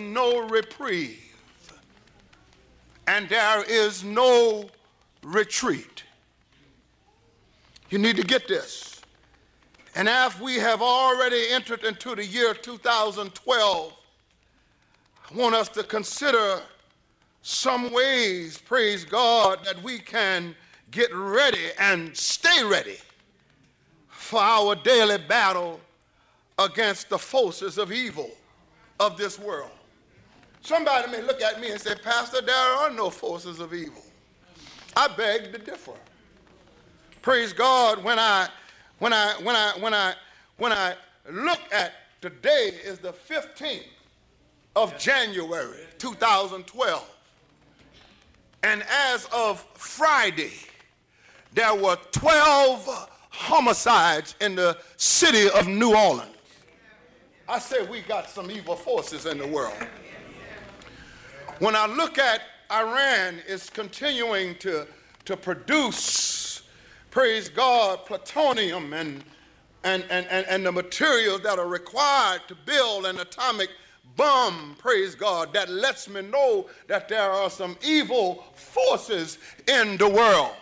no reprieve and there is no retreat. You need to get this. And after we have already entered into the year 2012, I want us to consider some ways, praise God, that we can get ready and stay ready for our daily battle against the forces of evil of this world. Somebody may look at me and say, Pastor, there are no forces of evil. I beg to differ. Praise God, when I look at today is the 15th of January 2012. And as of Friday, there were 12 homicides in the city of New Orleans. I say we got some evil forces in the world. When I look at Iran is continuing to produce, praise God, plutonium and the materials that are required to build an atomic bomb, praise God, that lets me know that there are some evil forces in the world.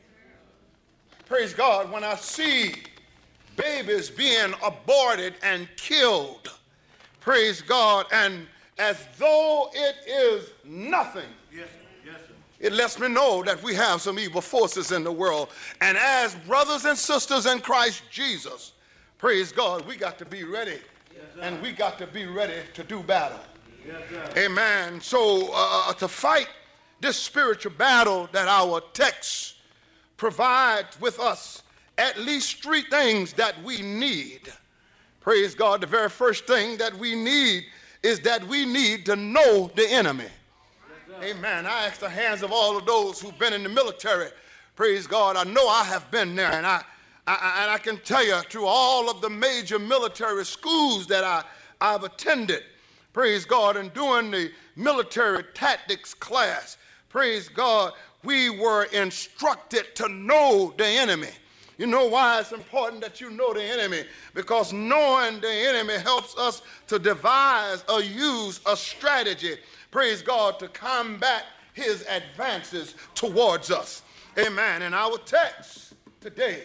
Praise God, when I see babies being aborted and killed, praise God, and as though it is nothing, yes, sir. It lets me know that we have some evil forces in the world. And as brothers and sisters in Christ Jesus, praise God, we got to be ready. Yes, and we got to be ready to do battle. Yes, amen. So to fight this spiritual battle that our text provides with us, at least three things that we need. Praise God. The very first thing that we need is that we need to know the enemy. Yes, amen. I ask the hands of all of those who've been in the military. Praise God. I know I have been there, and I can tell you through all of the major military schools that I've attended, praise God, and during the military tactics class, praise God, we were instructed to know the enemy. You know why it's important that you know the enemy? Because knowing the enemy helps us to devise or use a strategy, praise God, to combat his advances towards us. Amen. In our text today,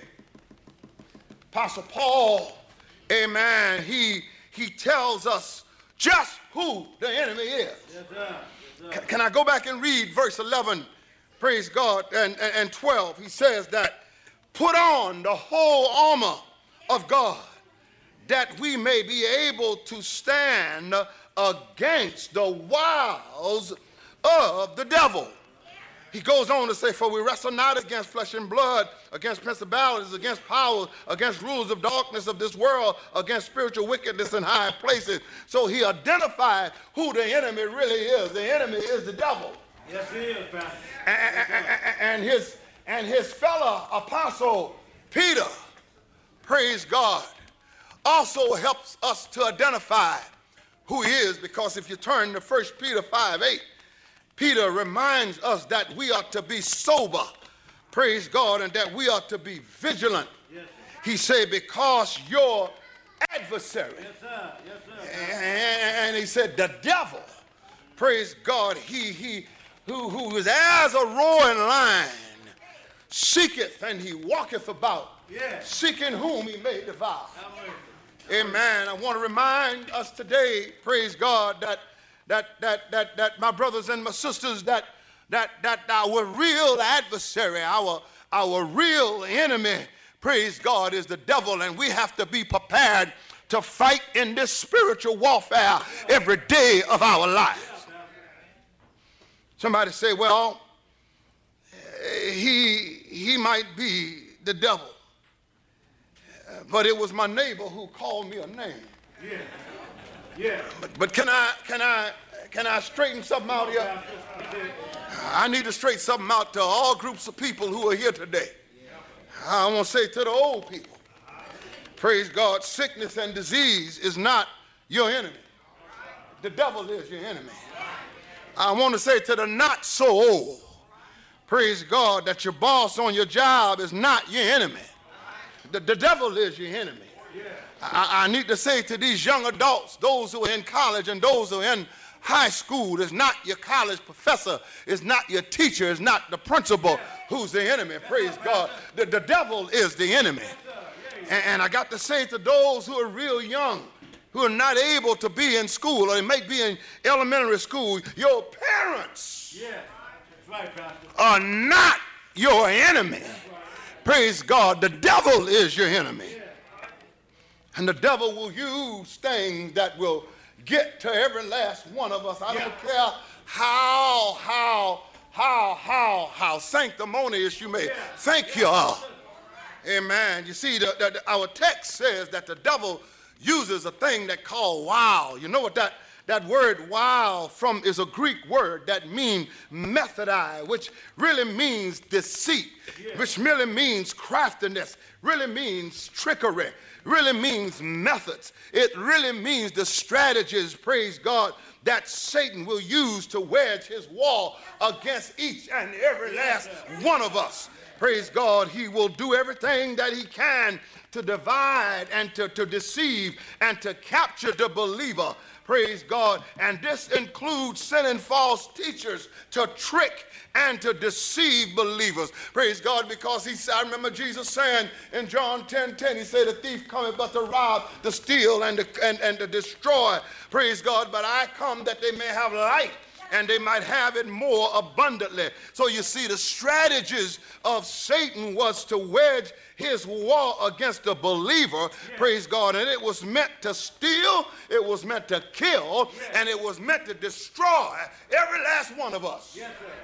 Apostle Paul, amen, he tells us just who the enemy is. Yes, sir. Yes, sir. Can I go back and read verse 11, praise God, and 12? He says that, put on the whole armor of God, that we may be able to stand against the wiles of the devil. He goes on to say, for we wrestle not against flesh and blood, against principalities, against powers, against rulers of darkness of this world, against spiritual wickedness in high places. So he identified who the enemy really is. The enemy is the devil. Yes, he is, Pastor. And his fellow apostle Peter, praise God, also helps us to identify who he is, because if you turn to 1 Peter 5:8, Peter reminds us that we ought to be sober, praise God, and that we ought to be vigilant. Yes, he said, because your adversary, yes, sir. Yes, sir. And he said, the devil, praise God, who is as a roaring lion, seeketh and he walketh about, yes, seeking whom he may devour. Amen. I want to remind us today, praise God, that my brothers and my sisters, that our real adversary, our real enemy, praise God, is the devil, and we have to be prepared to fight in this spiritual warfare every day of our lives. Somebody say, well, he might be the devil, but it was my neighbor who called me a name. Yeah. Yeah. But can I straighten something out here? I need to straighten something out to all groups of people who are here today. I want to say to the old people, praise God, sickness and disease is not your enemy. The devil is your enemy. I want to say to the not so old, praise God, that your boss on your job is not your enemy. The devil is your enemy. I need to say to these young adults, those who are in college and those who are in high school. It's not your college professor. It's not your teacher. It's not the principal who's the enemy. Praise God. The devil is the enemy. And I got to say to those who are real young, who are not able to be in school, or they may be in elementary school, your parents are not your enemy. Praise God. The devil is your enemy. And the devil will use things that will get to every last one of us. I don't care how sanctimonious you may think you are. Amen. You see, our text says that the devil uses a thing that called wow. You know what that word wow from is a Greek word that means methodai, which really means deceit, which really means craftiness, really means trickery, really means methods. It really means the strategies, praise God, that Satan will use to wedge his war against each and every last one of us. Praise God, he will do everything that he can to divide and to deceive and to capture the believer. Praise God. And this includes sending false teachers to trick and to deceive believers. Praise God, because he said, I remember Jesus saying in John 10:10, he said, the thief cometh but to rob, to steal, and to destroy. Praise God, but I come that they may have life, and they might have it more abundantly. So you see, the strategies of Satan was to wedge his war against the believer, praise God, and it was meant to steal, it was meant to kill, and it was meant to destroy every last one of us.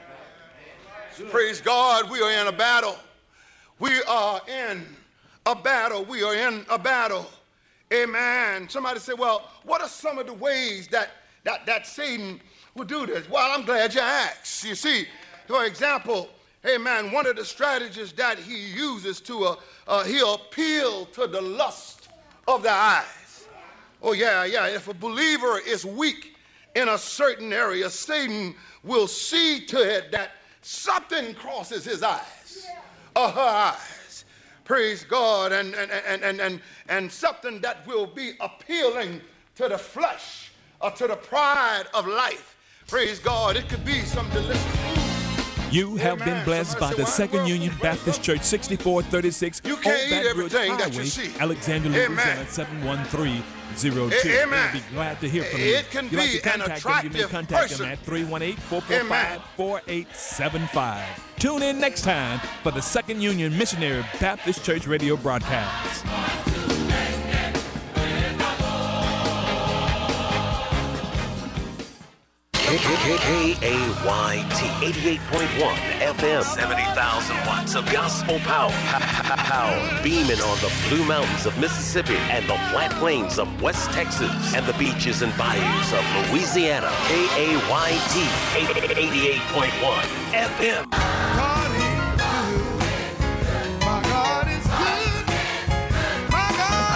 Praise God, we are in a battle. We are in a battle. We are in a battle. Amen. Somebody say, well, what are some of the ways that Satan will do this? Well, I'm glad you asked. You see, for example, amen, one of the strategies that he uses to, he'll appeal to the lust of the eyes. Oh, yeah. If a believer is weak in a certain area, Satan will see to it that something crosses his eyes or her eyes. Praise God. And something that will be appealing to the flesh or to the pride of life. Praise God. It could be some delicious food. You have been blessed by the Second Union Baptist Church, 6436 You can't Old eat Baton everything Rouge that you Highway, see. Alexandria, Louisiana, 71302. We'll be glad to hear from you. It can If you'd like be to an contact them, you may attractive contact person. them at 318-445-4875. Tune in next time for the Second Union Missionary Baptist Church radio broadcast. KAYT 88.1 FM, 70,000 watts of gospel power. Beaming on the Blue Mountains of Mississippi and the flat plains of West Texas and the beaches and bayous of Louisiana. KAYT 88.1 FM. God is good. My God is good. My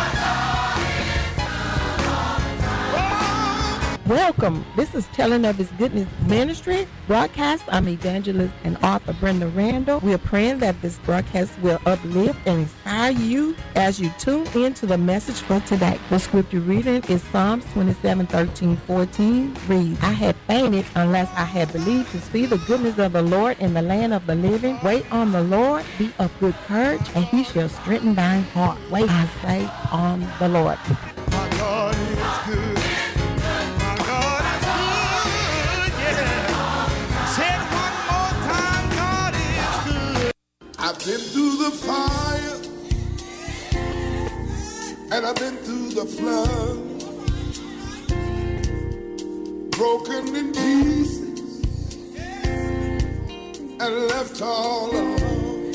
God. Welcome. This is Telling of His Goodness Ministry broadcast. I'm evangelist and author Brenda Randall. We are praying that this broadcast will uplift and inspire you as you tune into the message for today. The scripture reading is Psalms 27:13-14. Reads, I had fainted unless I had believed to see the goodness of the Lord in the land of the living. Wait on the Lord, be of good courage, and he shall strengthen thine heart. Wait, I say, on the Lord. My God is good. My God is good. Yeah. Say it one more time. God is good. I've been through the fire, and I've been through the flood, broken in pieces and left all alone.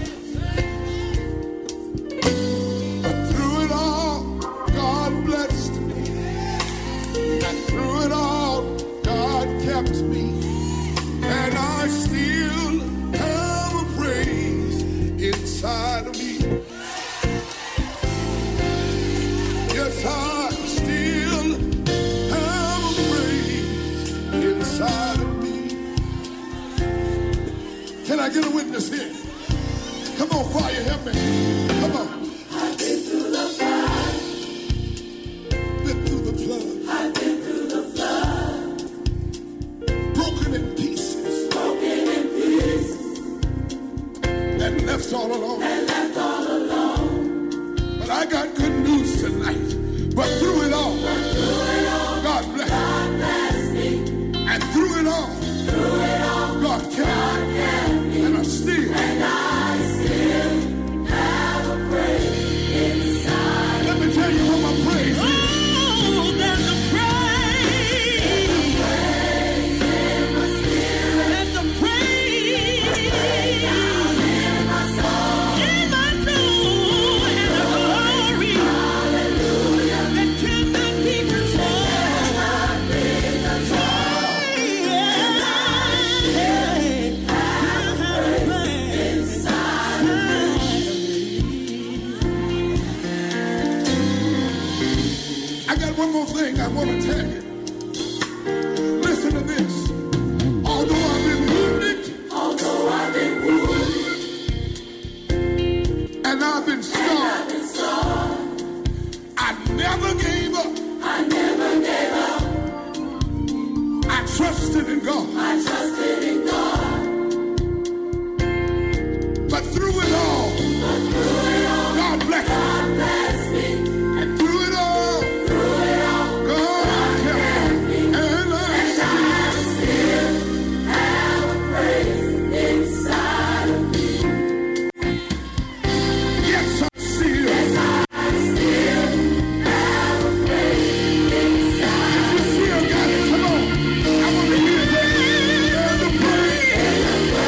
But through it all, God blessed me, and through it all, God kept me, and I still have a praise inside of me. Yes, I still have a praise inside of me. Can I get a witness here? Come on, choir, help me. Come on. I've been through the fire. Been through the flood. I've been through the flood. trusted in God. I trusted in God. But through it all, God blessed me. And through it all, God kept me. And I still have a praise inside of me. Yes, I still have a praise inside. If you still got it, come on. I want to hear that. And the praise.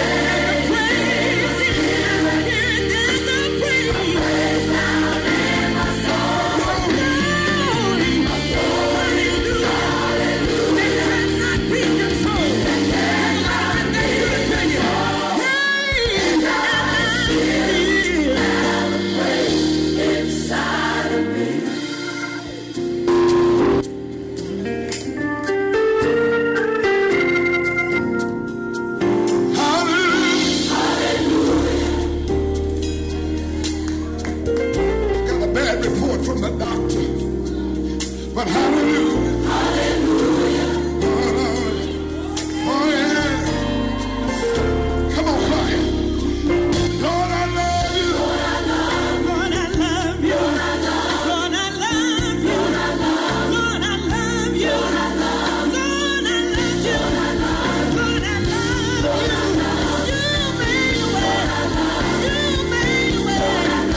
Got a bad report from the doctor, but hallelujah, hallelujah, oh yeah, come on, choir. Lord, I love you. Lord, I love you. Lord, I love you. Lord, I love you. Lord, I love you. Lord, I love you. Lord, I love you. You made a way. You made a way. Lord, I love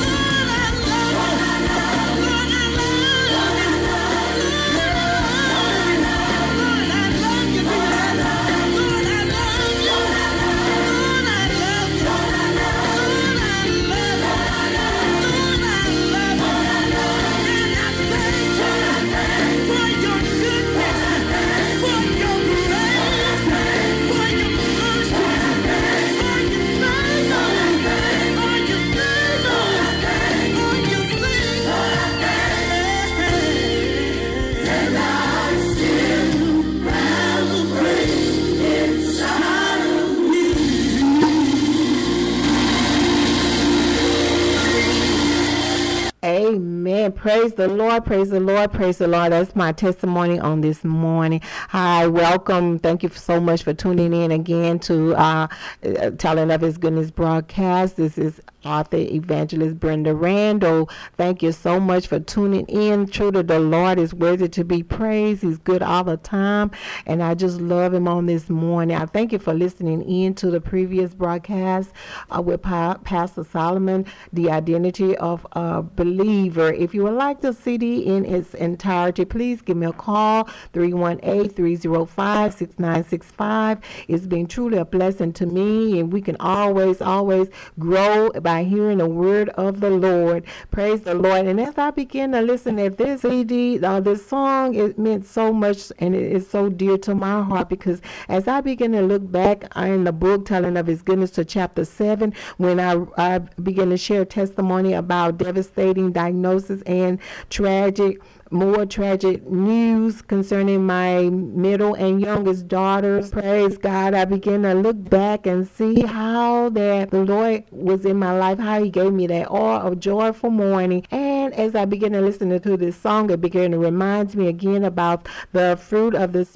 Amen. Praise the Lord. Praise the Lord. Praise the Lord. That's my testimony on this morning. Hi, welcome. Thank you so much for tuning in again to Telling of His Goodness broadcast. This is author evangelist Brenda Randall. Thank you so much for tuning in. Truly, the Lord is worthy to be praised. He's good all the time, and I just love Him on this morning. I thank you for listening in to the previous broadcast with Pastor Solomon, The Identity of a Believer. If you would like the CD in its entirety, please give me a call, 318-305-6965. It's been truly a blessing to me, and we can always grow by hearing the word of the Lord. Praise the Lord. And as I begin to listen at this CD, this song, it meant so much, and it is so dear to my heart, because as I begin to look back in the book Telling of His Goodness to chapter 7, when I begin to share testimony about devastating diagnosis and more tragic news concerning my middle and youngest daughters. Praise God. I began to look back and see how that the Lord was in my life, how He gave me that oil of joyful morning. And as I began to listen to this song, it began to remind me again about the fruit of the